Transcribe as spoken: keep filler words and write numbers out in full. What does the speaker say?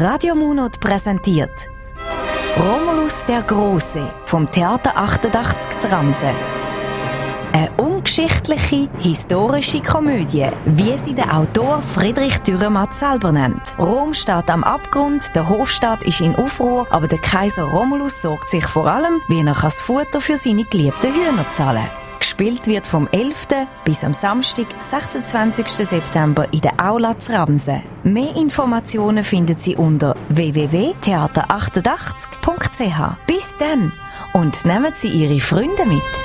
Radio Munot präsentiert Romulus der Große vom Theater achtundachtzig zu Ramsen. Eine ungeschichtliche, historische Komödie, wie sie der Autor Friedrich Dürrenmatt selber nennt. Rom steht am Abgrund, der Hofstaat ist in Aufruhr, aber der Kaiser Romulus sorgt sich vor allem, wie er das Futter für seine geliebten Hühner zahlen kann. Gespielt wird vom elften bis am Samstag, sechsundzwanzigsten September in der Aula zu Ramsen. Mehr Informationen finden Sie unter w w w punkt theater achtundachtzig punkt c h. Bis dann und nehmen Sie Ihre Freunde mit.